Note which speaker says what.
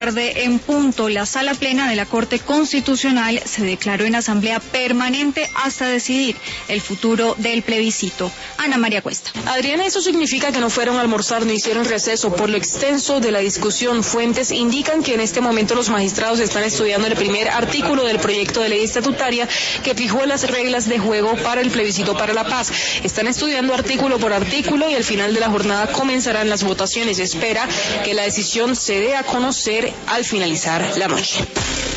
Speaker 1: En punto, la sala plena de la Corte Constitucional se declaró en asamblea permanente hasta decidir el futuro del plebiscito. Ana María Cuesta.
Speaker 2: Adriana, eso significa que no fueron a almorzar, no hicieron receso por lo extenso de la discusión. Fuentes indican que en este momento los magistrados están estudiando el primer artículo del proyecto de ley estatutaria que fijó las reglas de juego para el plebiscito para la paz. Están estudiando artículo por artículo y al final de la jornada comenzarán las votaciones. Se espera que la decisión se dé a conocer al finalizar la noche.